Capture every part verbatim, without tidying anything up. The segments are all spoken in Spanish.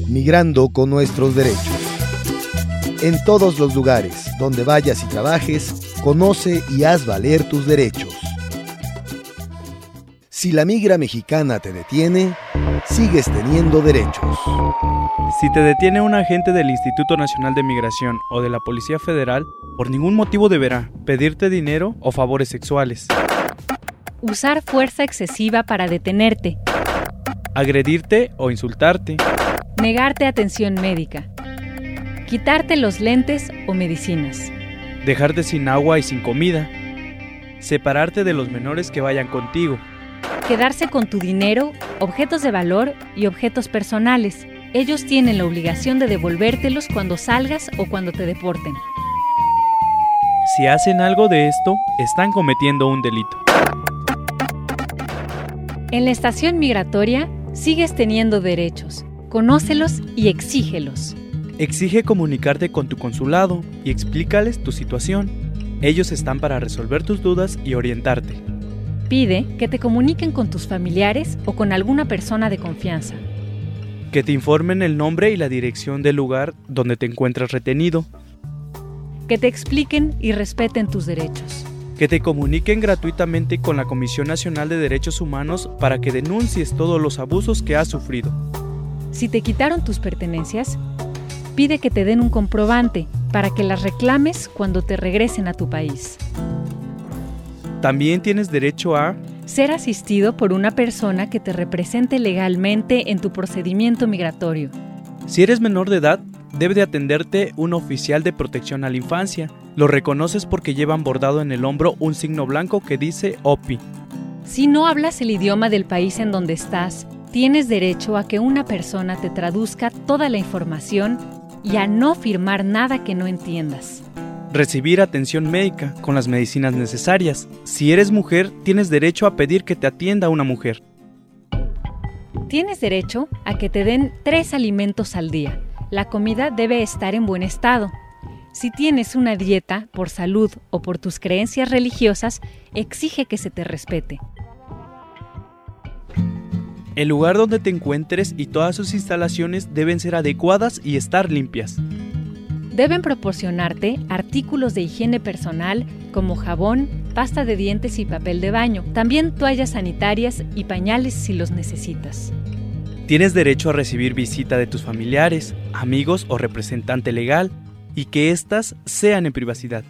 Migrando con nuestros derechos. En todos los lugares donde vayas y trabajes, conoce y haz valer tus derechos. Si la migra mexicana te detiene, sigues teniendo derechos. Si te detiene un agente del Instituto Nacional de Migración o de la Policía Federal, por ningún motivo deberá pedirte dinero o favores sexuales, usar fuerza excesiva para detenerte, agredirte o insultarte, negarte atención médica, quitarte los lentes o medicinas, dejarte sin agua y sin comida, separarte de los menores que vayan contigo, quedarse con tu dinero, objetos de valor y objetos personales. Ellos tienen la obligación de devolvértelos cuando salgas o cuando te deporten. Si hacen algo de esto, están cometiendo un delito. En la estación migratoria, sigues teniendo derechos. Conócelos y exígelos. Exige comunicarte con tu consulado y explícales tu situación. Ellos están para resolver tus dudas y orientarte. Pide que te comuniquen con tus familiares o con alguna persona de confianza. Que te informen el nombre y la dirección del lugar donde te encuentras retenido. Que te expliquen y respeten tus derechos. Que te comuniquen gratuitamente con la Comisión Nacional de Derechos Humanos para que denuncies todos los abusos que has sufrido. Si te quitaron tus pertenencias, pide que te den un comprobante para que las reclames cuando te regresen a tu país. También tienes derecho a ser asistido por una persona que te represente legalmente en tu procedimiento migratorio. Si eres menor de edad, debe de atenderte un oficial de protección a la infancia. Lo reconoces porque llevan bordado en el hombro un signo blanco que dice O P I. Si no hablas el idioma del país en donde estás, tienes derecho a que una persona te traduzca toda la información y a no firmar nada que no entiendas. Recibir atención médica con las medicinas necesarias. Si eres mujer, tienes derecho a pedir que te atienda una mujer. Tienes derecho a que te den tres alimentos al día. La comida debe estar en buen estado. Si tienes una dieta por salud o por tus creencias religiosas, exige que se te respete. El lugar donde te encuentres y todas sus instalaciones deben ser adecuadas y estar limpias. Deben proporcionarte artículos de higiene personal como jabón, pasta de dientes y papel de baño, también toallas sanitarias y pañales si los necesitas. Tienes derecho a recibir visita de tus familiares, amigos o representante legal y que éstas sean en privacidad.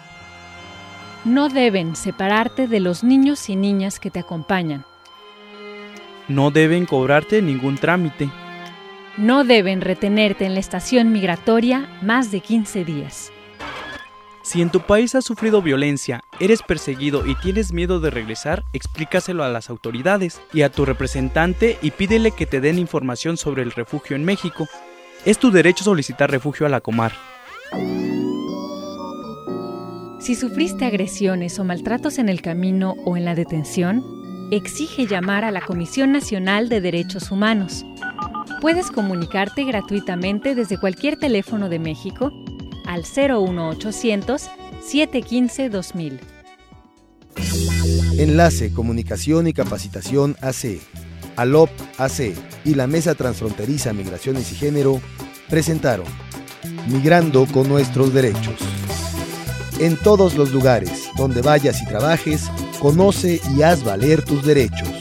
No deben separarte de los niños y niñas que te acompañan. No deben cobrarte ningún trámite. No deben retenerte en la estación migratoria más de quince días. Si en tu país has sufrido violencia, eres perseguido y tienes miedo de regresar, explícaselo a las autoridades y a tu representante y pídele que te den información sobre el refugio en México. Es tu derecho solicitar refugio a la Comar. Si sufriste agresiones o maltratos en el camino o en la detención, exige llamar a la Comisión Nacional de Derechos Humanos. Puedes comunicarte gratuitamente desde cualquier teléfono de México al cero uno ochocientos, siete uno cinco, dos mil. Enlace Comunicación y Capacitación A C, ALOP A C y la Mesa Transfronteriza Migraciones y Género presentaron Migrando con nuestros derechos. En todos los lugares donde vayas y trabajes, conoce y haz valer tus derechos.